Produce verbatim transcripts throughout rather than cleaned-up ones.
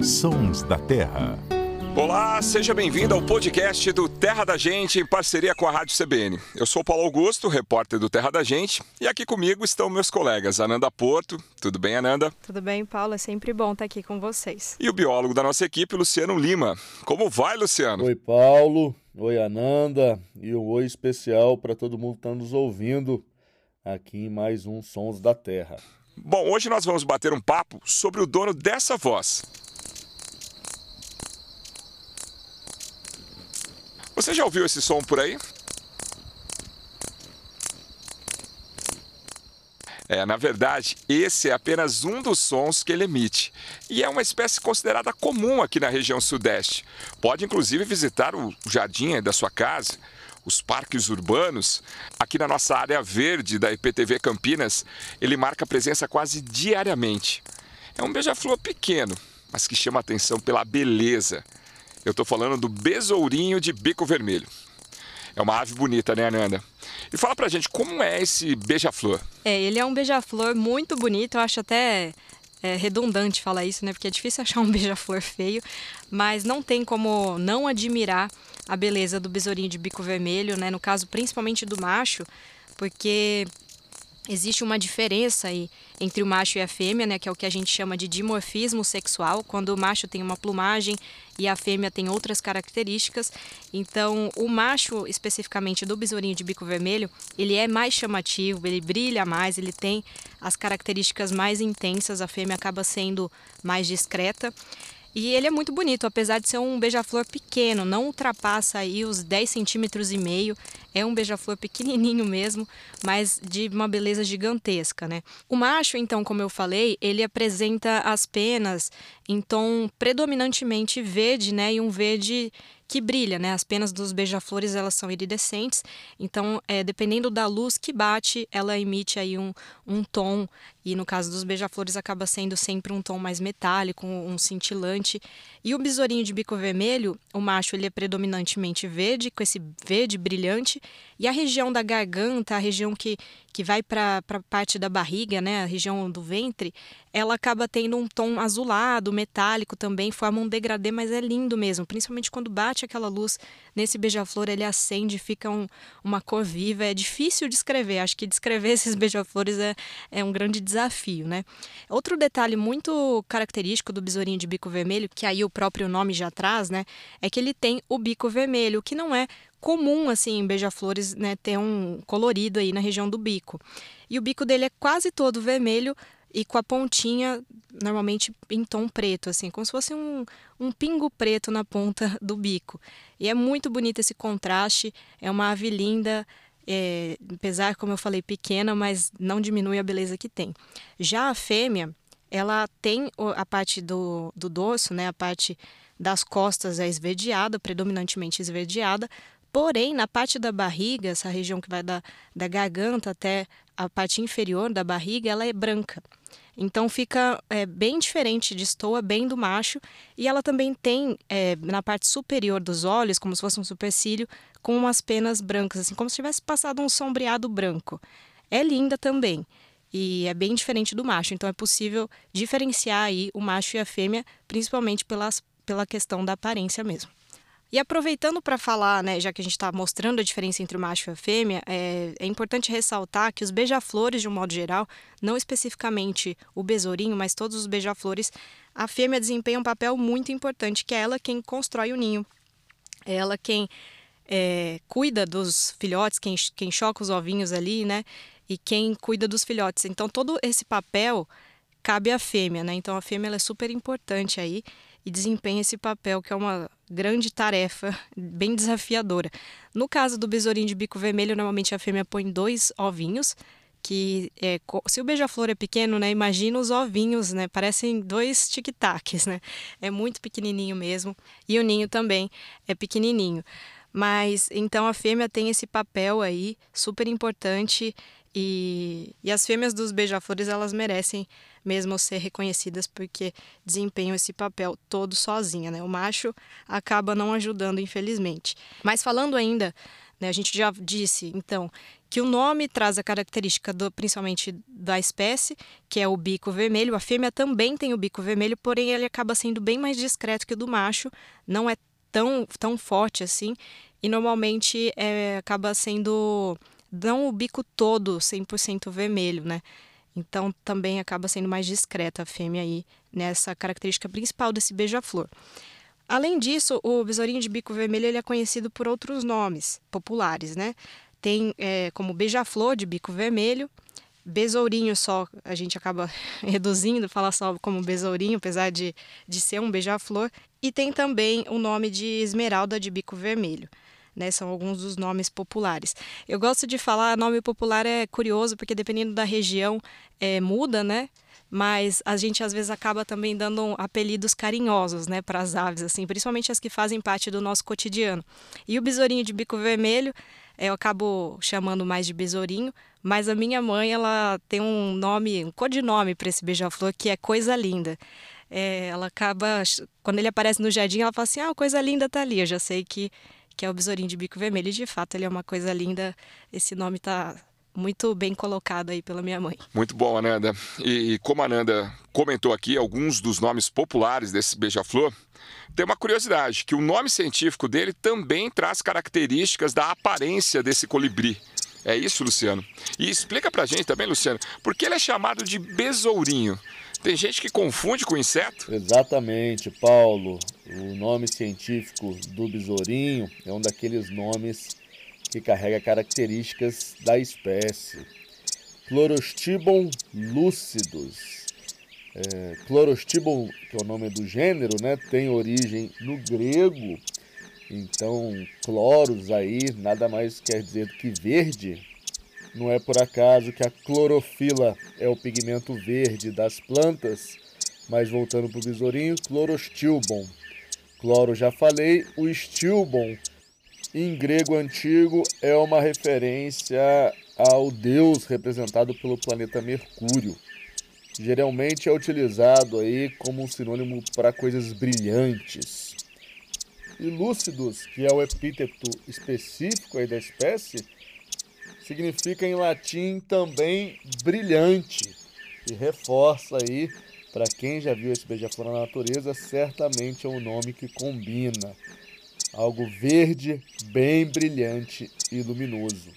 Sons da Terra. Olá, seja bem-vindo ao podcast do Terra da Gente, em parceria com a Rádio C B N. Eu sou Paulo Augusto, repórter do Terra da Gente, e aqui comigo estão meus colegas Ananda Porto. Tudo bem, Ananda? Tudo bem, Paulo? É sempre bom estar aqui com vocês. E o biólogo da nossa equipe, Luciano Lima. Como vai, Luciano? Oi, Paulo. Oi, Ananda. E um oi especial para todo mundo que está nos ouvindo aqui em mais um Sons da Terra. Bom, hoje nós vamos bater um papo sobre o dono dessa voz. Você já ouviu esse som por aí? É, na verdade, esse é apenas um dos sons que ele emite. E é uma espécie considerada comum aqui na região sudeste. Pode inclusive visitar o jardim da sua casa, os parques urbanos. Aqui na nossa área verde da I P T V Campinas, ele marca presença quase diariamente. É um beija-flor pequeno, mas que chama atenção pela beleza. Eu estou falando do besourinho de bico vermelho. É uma ave bonita, né, Ananda? E fala pra gente, como é esse beija-flor? É, ele é um beija-flor muito bonito, eu acho até é, redundante falar isso, né? Porque é difícil achar um beija-flor feio, mas não tem como não admirar a beleza do besourinho de bico vermelho, né? No caso, principalmente do macho, porque existe uma diferença aí entre o macho e a fêmea, né, que é o que a gente chama de dimorfismo sexual, quando o macho tem uma plumagem e a fêmea tem outras características. Então, o macho, especificamente do besourinho de bico vermelho, ele é mais chamativo, ele brilha mais, ele tem as características mais intensas, a fêmea acaba sendo mais discreta. E ele é muito bonito, apesar de ser um beija-flor pequeno, não ultrapassa aí os dez centímetros e meio. É um beija-flor pequenininho mesmo, mas de uma beleza gigantesca, né? O macho, então, como eu falei, ele apresenta as penas em tom predominantemente verde, né? E um verde que brilha, né? As penas dos beija-flores, elas são iridescentes, então, é, dependendo da luz que bate, ela emite aí um, um tom, e no caso dos beija-flores acaba sendo sempre um tom mais metálico, um cintilante. E o besourinho de bico vermelho, o macho, ele é predominantemente verde, com esse verde brilhante, e a região da garganta, a região que, que vai para a parte da barriga, né? A região do ventre, ela acaba tendo um tom azulado, metálico também, forma um degradê, mas é lindo mesmo, principalmente quando bate aquela luz nesse beija-flor, ele acende, fica um, uma cor viva. É difícil descrever, acho que descrever esses beija-flores é, é um grande desafio, né? Outro detalhe muito característico do besourinho de bico vermelho, que aí o próprio nome já traz, né, é que ele tem o bico vermelho, que não é comum, assim, em beija-flores, né, ter um colorido aí na região do bico. E o bico dele é quase todo vermelho e com a pontinha normalmente em tom preto, assim, como se fosse um, um pingo preto na ponta do bico. E é muito bonito esse contraste, é uma ave linda, é, apesar, como eu falei, pequena, mas não diminui a beleza que tem. Já a fêmea, ela tem a parte do, do dorso, né, a parte das costas é esverdeada, predominantemente esverdeada, porém, na parte da barriga, essa região que vai da, da garganta até a parte inferior da barriga, ela é branca. Então fica é, bem diferente, destoa bem do macho, e ela também tem é, na parte superior dos olhos, como se fosse um supercílio, com umas penas brancas, assim, como se tivesse passado um sombreado branco. É linda também, e é bem diferente do macho, então é possível diferenciar aí o macho e a fêmea, principalmente pelas, pela questão da aparência mesmo. E aproveitando para falar, né, já que a gente está mostrando a diferença entre o macho e a fêmea, é, é importante ressaltar que os beija-flores, de um modo geral, não especificamente o besourinho, mas todos os beija-flores, a fêmea desempenha um papel muito importante, que é ela quem constrói o ninho. É ela quem é, cuida dos filhotes, quem, quem choca os ovinhos ali, né, e quem cuida dos filhotes. Então, todo esse papel cabe à fêmea, né? Então, a fêmea ela é super importante aí e desempenha esse papel, que é uma grande tarefa, bem desafiadora. No caso do besourinho de bico vermelho, normalmente a fêmea põe dois ovinhos, que é, se o beija-flor é pequeno, né, imagina os ovinhos, né, parecem dois tic-tacs, né, é muito pequenininho mesmo, e o ninho também é pequenininho. Mas, então, a fêmea tem esse papel aí, super importante, e, e as fêmeas dos beija-flores, elas merecem mesmo ser reconhecidas porque desempenham esse papel todo sozinha, né? O macho acaba não ajudando, infelizmente. Mas falando ainda né? A gente já disse, então, que o nome traz a característica, do, principalmente da espécie, que é o bico vermelho. A fêmea também tem o bico vermelho, porém ele acaba sendo bem mais discreto que o do macho, não é tão, tão forte assim, e normalmente é, acaba sendo, não o bico todo cem por cento vermelho, né? Então também acaba sendo mais discreta a fêmea aí, nessa característica principal desse beija-flor. Além disso, o besourinho de bico vermelho ele é conhecido por outros nomes populares, né? Tem é, como beija-flor de bico vermelho, besourinho só, a gente acaba reduzindo, fala só como besourinho, apesar de, de ser um beija-flor. E tem também o nome de esmeralda de bico vermelho, né? São alguns dos nomes populares. Eu gosto de falar, nome popular é curioso, porque dependendo da região é, muda, né? Mas a gente às vezes acaba também dando apelidos carinhosos, né, para as aves, assim, principalmente as que fazem parte do nosso cotidiano. E o besourinho de bico vermelho, eu acabo chamando mais de besourinho, mas a minha mãe, ela tem um nome, um codinome para esse beija-flor, que é Coisa Linda. É, ela acaba, quando ele aparece no jardim, ela fala assim, ah, Coisa Linda tá ali. Eu já sei que, que é o besourinho de bico vermelho, e de fato ele é uma coisa linda, esse nome tá muito bem colocado aí pela minha mãe. Muito bom, Ananda. E, e como a Ananda comentou aqui alguns dos nomes populares desse beija-flor, tem uma curiosidade, que o nome científico dele também traz características da aparência desse colibri. É isso, Luciano? E explica pra gente também, Luciano, por que ele é chamado de besourinho? Tem gente que confunde com inseto? Exatamente, Paulo. O nome científico do besourinho é um daqueles nomes que carrega características da espécie. Chlorostibon lucidus. É, Chlorostibon, que é o nome do gênero, né, tem origem no grego. Então, chloros aí nada mais quer dizer do que verde. Não é por acaso que a clorofila é o pigmento verde das plantas, mas voltando para o besourinho, chlorostilbon. Cloro já falei, o stilbon em grego antigo é uma referência ao deus representado pelo planeta Mercúrio. Geralmente é utilizado aí como um sinônimo para coisas brilhantes. E lúcidos, que é o epíteto específico aí da espécie, significa em latim também brilhante. E reforça aí, para quem já viu esse beija-flor na natureza, certamente é um nome que combina. Algo verde, bem brilhante e luminoso.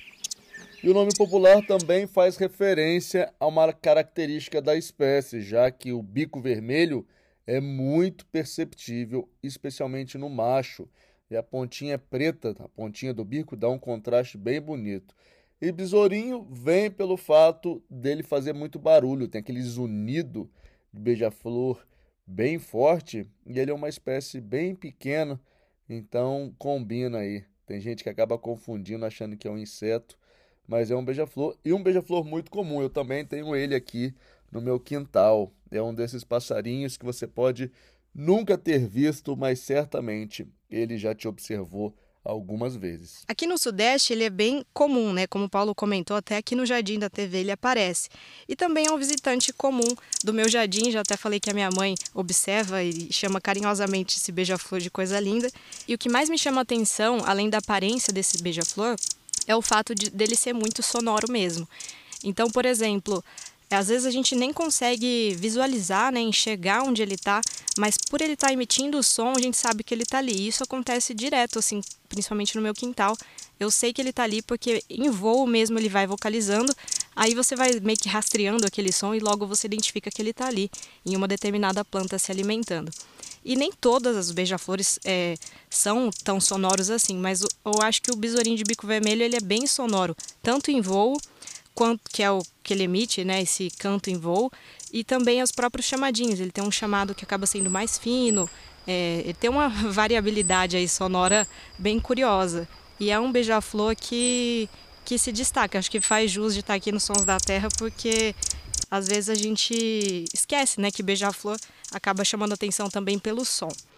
E o nome popular também faz referência a uma característica da espécie, já que o bico vermelho é muito perceptível, especialmente no macho. E a pontinha preta, a pontinha do bico, dá um contraste bem bonito. E besourinho vem pelo fato dele fazer muito barulho, tem aquele zunido de beija-flor bem forte, e ele é uma espécie bem pequena, então combina aí. Tem gente que acaba confundindo, achando que é um inseto, mas é um beija-flor, e um beija-flor muito comum. Eu também tenho ele aqui no meu quintal. É um desses passarinhos que você pode nunca ter visto, mas certamente ele já te observou algumas vezes. Aqui no Sudeste ele é bem comum, né? Como o Paulo comentou, até aqui no Jardim da T V ele aparece. E também é um visitante comum do meu jardim, já até falei que a minha mãe observa e chama carinhosamente esse beija-flor de Coisa Linda. E o que mais me chama a atenção, além da aparência desse beija-flor, é o fato de, dele ser muito sonoro mesmo. Então, por exemplo, às vezes a gente nem consegue visualizar, né, enxergar onde ele está, mas por ele estar tá emitindo o som, a gente sabe que ele está ali. E isso acontece direto, assim, principalmente no meu quintal. Eu sei que ele está ali porque em voo mesmo ele vai vocalizando, aí você vai meio que rastreando aquele som e logo você identifica que ele está ali, em uma determinada planta se alimentando. E nem todas as beija-flores é, são tão sonoros assim, mas eu acho que o besourinho de bico vermelho ele é bem sonoro, tanto em voo, quanto que é o que ele emite, né, esse canto em voo, e também os próprios chamadinhos. Ele tem um chamado que acaba sendo mais fino, é, ele tem uma variabilidade aí sonora bem curiosa. E é um beija-flor que, que se destaca, acho que faz jus de estar aqui nos Sons da Terra, porque às vezes a gente esquece, né, que beija-flor acaba chamando atenção também pelo som.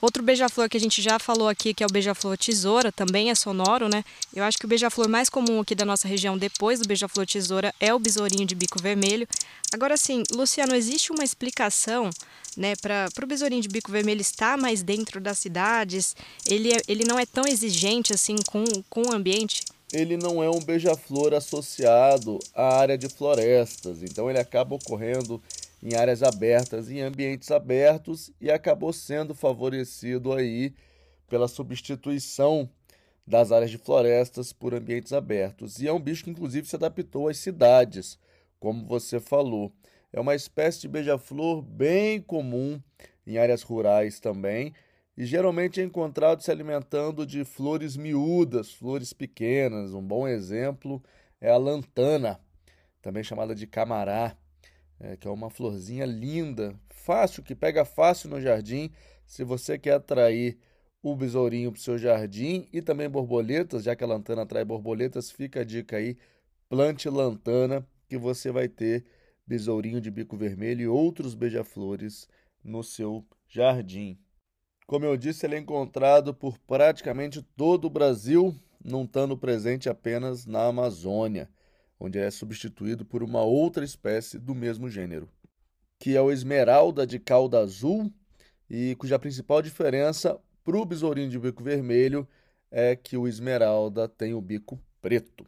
Outro beija-flor que a gente já falou aqui, que é o beija-flor tesoura, também é sonoro, né? Eu acho que o beija-flor mais comum aqui da nossa região, depois do beija-flor tesoura, é o besourinho de bico vermelho. Agora sim, Luciano, existe uma explicação, né, para o besourinho de bico vermelho estar mais dentro das cidades? Ele, é, ele não é tão exigente assim com, com o ambiente? Ele não é um beija-flor associado à área de florestas, então ele acaba ocorrendo em áreas abertas, em ambientes abertos, e acabou sendo favorecido aí pela substituição das áreas de florestas por ambientes abertos. E é um bicho que inclusive se adaptou às cidades, como você falou. É uma espécie de beija-flor bem comum em áreas rurais também, e geralmente é encontrado se alimentando de flores miúdas, flores pequenas. Um bom exemplo é a lantana, também chamada de camará, É, que é uma florzinha linda, fácil, que pega fácil no jardim. Se você quer atrair o besourinho para o seu jardim e também borboletas, já que a lantana atrai borboletas, fica a dica aí, plante lantana, que você vai ter besourinho de bico vermelho e outros beija-flores no seu jardim. Como eu disse, ele é encontrado por praticamente todo o Brasil, não estando presente apenas na Amazônia, onde é substituído por uma outra espécie do mesmo gênero, que é o esmeralda de cauda azul, e cuja principal diferença para o besourinho de bico vermelho é que o esmeralda tem o bico preto.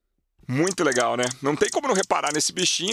Muito legal, né? Não tem como não reparar nesse bichinho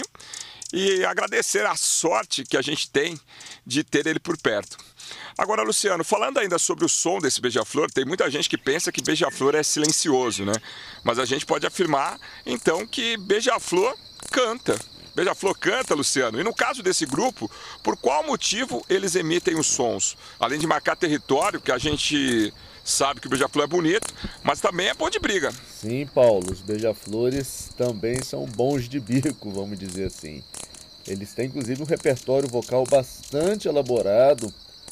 e agradecer a sorte que a gente tem de ter ele por perto. Agora, Luciano, falando ainda sobre o som desse beija-flor, tem muita gente que pensa que beija-flor é silencioso, né? Mas a gente pode afirmar, então, que beija-flor canta. Beija-flor canta, Luciano. E no caso desse grupo, por qual motivo eles emitem os sons? Além de marcar território, que a gente sabe que o beija-flor é bonito, mas também é bom de briga. Sim, Paulo, os beija-flores também são bons de bico, vamos dizer assim. Eles têm, inclusive, um repertório vocal bastante elaborado.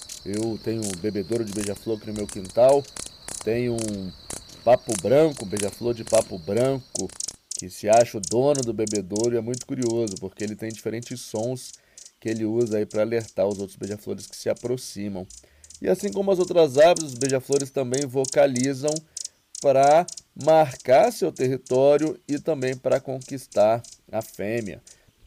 Eu tenho um bebedouro de beija-flor aqui no meu quintal, tenho um papo branco, um beija-flor de papo branco, que se acha o dono do bebedouro, e é muito curioso, porque ele tem diferentes sons que ele usa aí para alertar os outros beija-flores que se aproximam. E assim como as outras aves, os beija-flores também vocalizam para marcar seu território e também para conquistar a fêmea.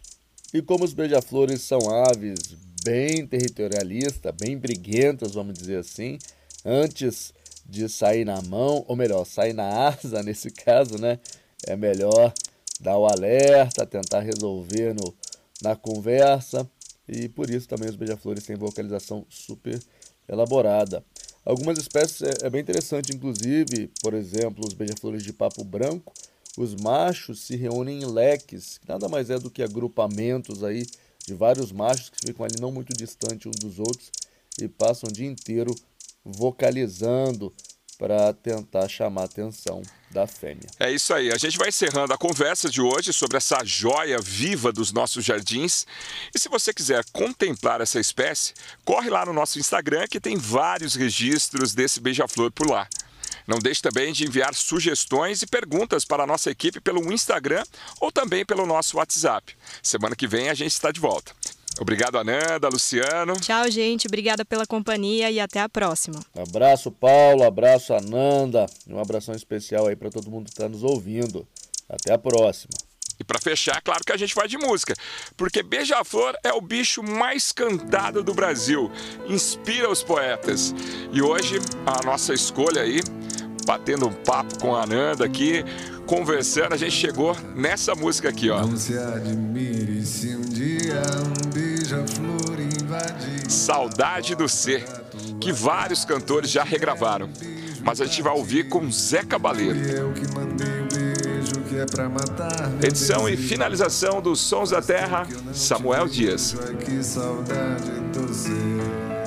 E como os beija-flores são aves bem territorialistas, bem briguentas, vamos dizer assim, antes de sair na mão, ou melhor, sair na asa nesse caso, né? É melhor dar o alerta, tentar resolver no, na conversa, e por isso também os beija-flores têm vocalização super elaborada. Algumas espécies é, é bem interessante, inclusive, por exemplo, os beija-flores de papo branco, os machos se reúnem em leques, que nada mais é do que agrupamentos aí de vários machos que ficam ali não muito distantes uns dos outros e passam o dia inteiro vocalizando para tentar chamar a atenção da fêmea. É isso aí, a gente vai encerrando a conversa de hoje sobre essa joia viva dos nossos jardins. E se você quiser contemplar essa espécie, corre lá no nosso Instagram que tem vários registros desse beija-flor por lá. Não deixe também de enviar sugestões e perguntas para a nossa equipe pelo Instagram ou também pelo nosso WhatsApp. Semana que vem a gente está de volta. Obrigado, Ananda, Luciano. Tchau, gente. Obrigada pela companhia e até a próxima. Abraço, Paulo. Abraço, Ananda. Um abração especial aí para todo mundo que está nos ouvindo. Até a próxima. E para fechar, claro que a gente vai de música, porque beija-flor é o bicho mais cantado do Brasil. Inspira os poetas. E hoje, a nossa escolha aí, batendo um papo com a Ananda aqui, conversando, a gente chegou nessa música aqui, ó. Não se admire se um dia um beija-flor invadir. Saudade do Ser, que vários cantores já regravaram. Mas a gente vai ouvir com Zé Cabaleiro. Eu que mandei o beijo que é pra matar. Edição e finalização dos Sons da Terra, Samuel Dias. Que saudade do ser.